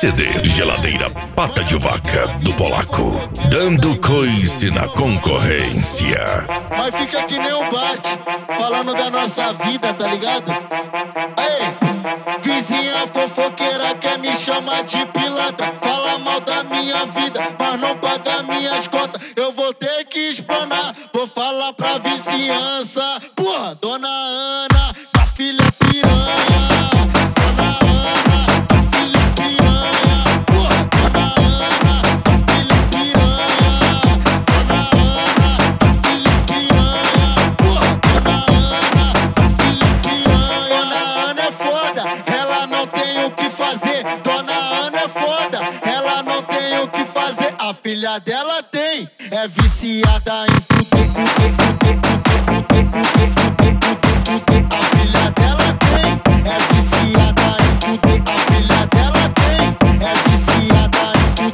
CD, geladeira pata de vaca do Polaco, dando coice na concorrência. Mas fica que nem um bate, falando da nossa vida, tá ligado? Ei, vizinha fofoqueira quer me chamar de pilantra, fala mal da minha vida, mas não paga minhas contas. Eu vou ter que explanar, vou falar pra vizinhança. Porra, dona Ana, tua filha é piranha. Dona Ana, tua filha é piranha. Porra, dona Ana, tua filha é piranha. Dona Ana, tua filha é piranha. Porra, dona Ana, tua filha é piranha. Dona Ana é foda, ela não tem o que fazer. Dona Ana é foda, ela não tem o que fazer. A filha dela tem, é viciada em fuder. A filha dela tem, é viciada em fuder. A filha dela tem, é viciada em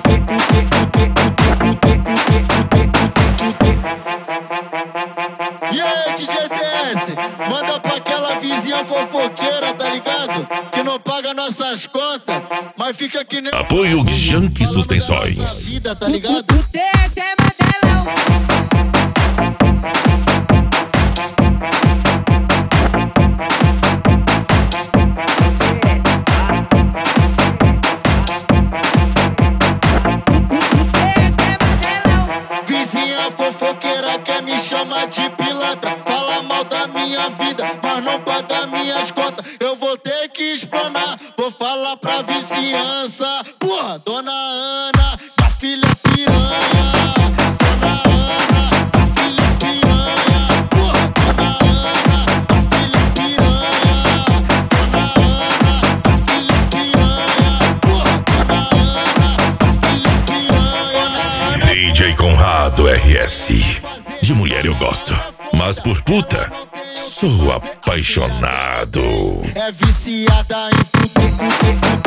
fuder. E aí, DJ TS, manda pra aquela vizinha fofoqueira, tá ligado? Que não paga nossas contas, mas fica que nem... Apoio Junk Suspensões. Vida, tá ligado? O TS é modelão. Vizinha fofoqueira quer me chamar de pilantra, fala mal da minha vida, mas não paga minhas contas. Eu vou ter que explanar, vou falar pra vizinhança. Porra, dona Ana, tua filha é piranha. Dona Ana, tua filha é piranha. Porra, dona Ana, tua filha é piranha. Dona Ana, tua filha é piranha. Porra, dona Ana, tua filha é piranha. DJ Conrado RS. De mulher eu gosto, mas por puta sou apaixonado. É viciada em fuder.